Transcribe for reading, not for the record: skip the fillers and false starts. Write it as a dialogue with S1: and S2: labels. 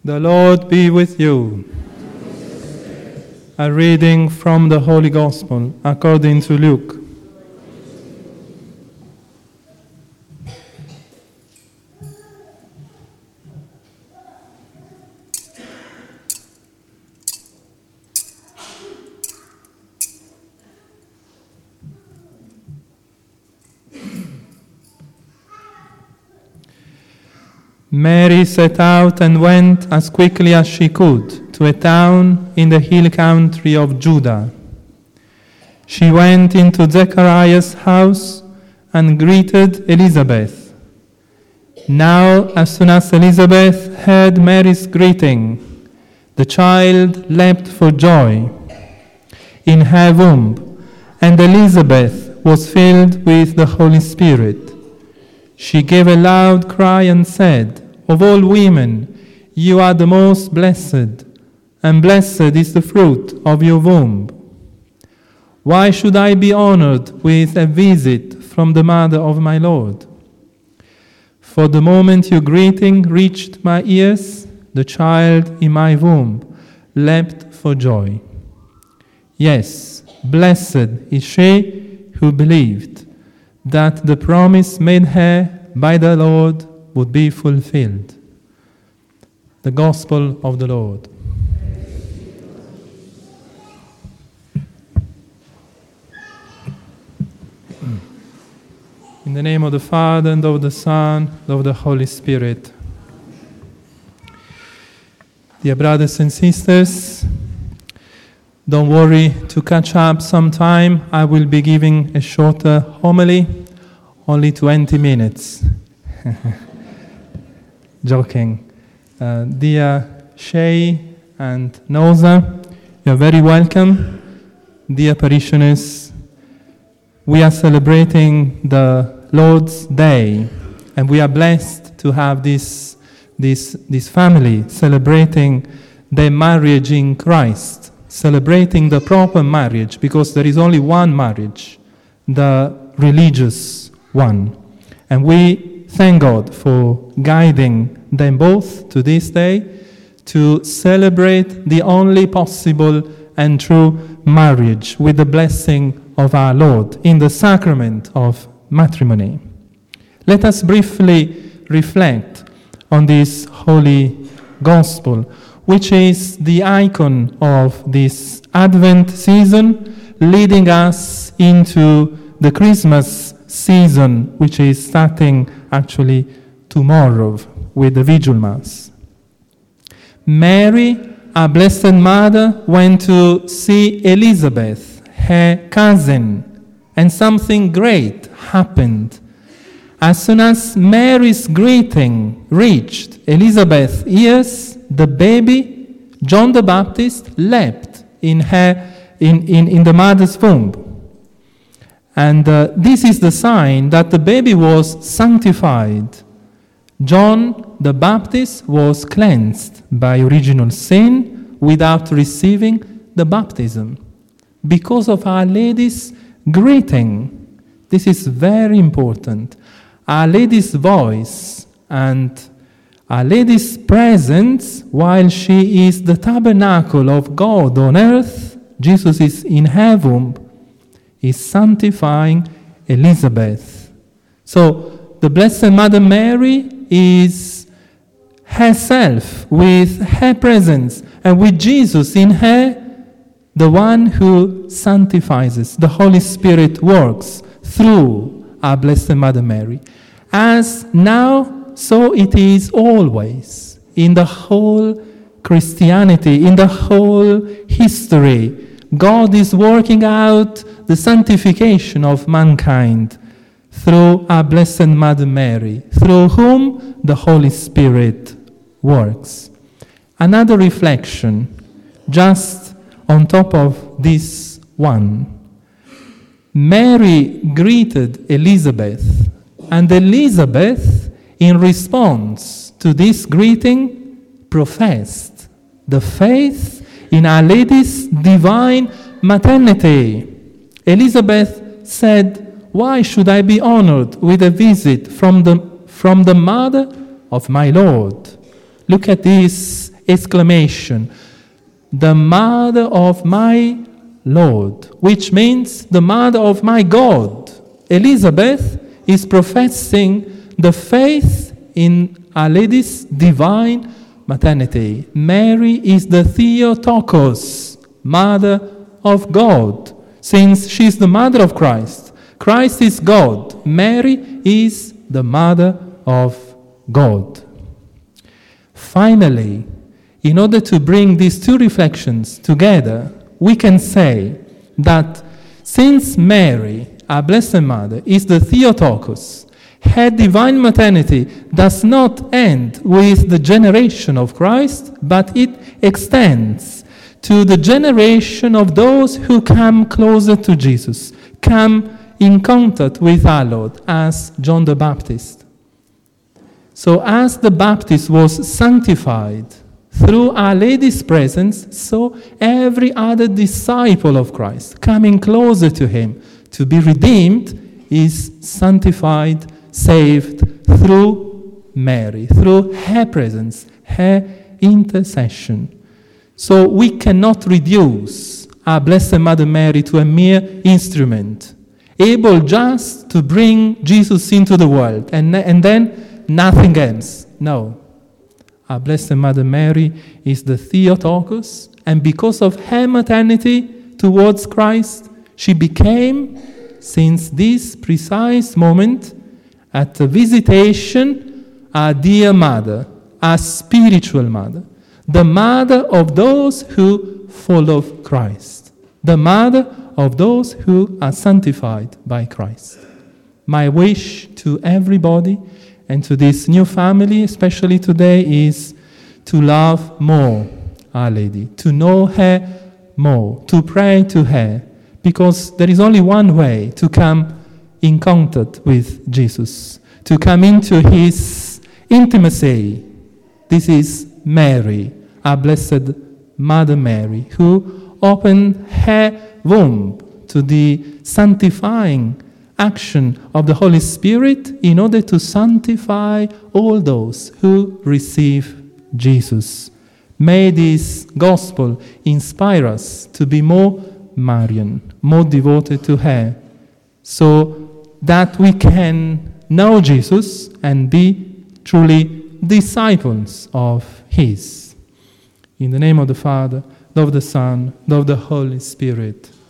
S1: The Lord be with you. A reading from the Holy Gospel according to Luke. Mary set out and went as quickly as she could to a town in the hill country of Judah. She went into Zechariah's house and greeted Elizabeth. Now, as soon as Elizabeth heard Mary's greeting, the child leapt for joy in her womb, and Elizabeth was filled with the Holy Spirit. She gave a loud cry and said, "Of all women, you are the most blessed, and blessed is the fruit of your womb. Why should I be honored with a visit from the mother of my Lord? For the moment your greeting reached my ears, the child in my womb leapt for joy. Yes, blessed is she who believed that the promise made her by the Lord would be fulfilled." The Gospel of the Lord. In the name of the Father, and of the Son, and of the Holy Spirit. Dear brothers and sisters, don't worry to catch up sometime. I will be giving a shorter homily, only 20 minutes. Joking. Dear Shay and Noza, you're very welcome. Dear parishioners, we are celebrating the Lord's Day, and we are blessed to have this family celebrating their marriage in Christ, celebrating the proper marriage, because there is only one marriage, the religious one. And we thank God for guiding them both to this day to celebrate the only possible and true marriage with the blessing of our Lord in the sacrament of matrimony. Let us briefly reflect on this holy gospel, which is the icon of this Advent season, leading us into the Christmas season, which is starting actually tomorrow with the Vigil Mass. Mary, our Blessed Mother, went to see Elizabeth, her cousin, and something great happened. As soon as Mary's greeting reached Elizabeth's ears, the baby, John the Baptist, leapt in the mother's womb. And this is the sign that the baby was sanctified. John the Baptist was cleansed by original sin without receiving the baptism because of Our Lady's greeting. This is very important. Our Lady's voice and Our Lady's presence, while she is the tabernacle of God on earth, Jesus is in her womb, is sanctifying Elizabeth. So the Blessed Mother Mary is herself with her presence and with Jesus in her, the one who sanctifies us. The Holy Spirit works through our Blessed Mother Mary. As now, so it is always in the whole Christianity, in the whole history. God is working out the sanctification of mankind through our Blessed Mother Mary, through whom the Holy Spirit works. Another reflection, just on top of this one. Mary greeted Elizabeth, and Elizabeth, in response to this greeting, professed the faith in Our Lady's divine maternity. Elizabeth said, "Why should I be honored with a visit from the mother of my Lord?" Look at this exclamation, the mother of my Lord, which means the mother of my God. Elizabeth is professing the faith in Our Lady's divine maternity. Mary is the Theotokos, mother of God, since she is the mother of Christ. Christ is God. Mary is the mother of God. Finally, in order to bring these two reflections together, we can say that since Mary, our Blessed Mother, is the Theotokos, her divine maternity does not end with the generation of Christ, but it extends to the generation of those who come closer to Jesus, come in contact with our Lord, as John the Baptist. So as the Baptist was sanctified through Our Lady's presence, so every other disciple of Christ coming closer to him to be redeemed is sanctified, saved through Mary, through her presence, her intercession. So we cannot reduce our Blessed Mother Mary to a mere instrument, able just to bring Jesus into the world and then nothing else. No. Our Blessed Mother Mary is the Theotokos, and because of her maternity towards Christ, she became, since this precise moment, at the visitation, our dear mother, our spiritual mother, the mother of those who follow Christ, the mother of those who are sanctified by Christ. My wish to everybody and to this new family, especially today, is to love more Our Lady, to know her more, to pray to her, because there is only one way to come in contact with Jesus, to come into his intimacy. This is Mary, our Blessed Mother Mary, who opened her womb to the sanctifying action of the Holy Spirit in order to sanctify all those who receive Jesus. May this gospel inspire us to be more Marian, more devoted to her, so that we can know Jesus and be truly disciples of his. In the name of the Father, of the Son, of the Holy Spirit.